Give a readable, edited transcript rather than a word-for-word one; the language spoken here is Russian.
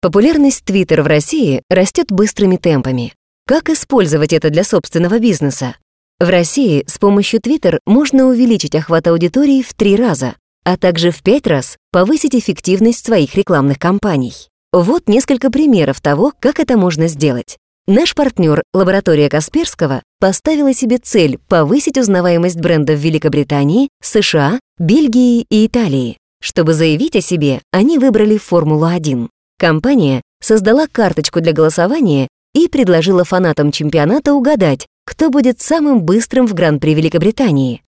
Популярность Twitter в России растет быстрыми темпами. Как использовать это для собственного бизнеса? В России с помощью Twitter можно увеличить охват аудитории в 3 раза, а также в 5 раз повысить эффективность своих рекламных кампаний. Вот несколько примеров того, как это можно сделать. Наш партнер, лаборатория Касперского, поставила себе цель повысить узнаваемость бренда в Великобритании, США, Бельгии и Италии. Чтобы заявить о себе, они выбрали Формулу-1. Компания создала карточку для голосования и предложила фанатам чемпионата угадать, кто будет самым быстрым в Гран-при Великобритании.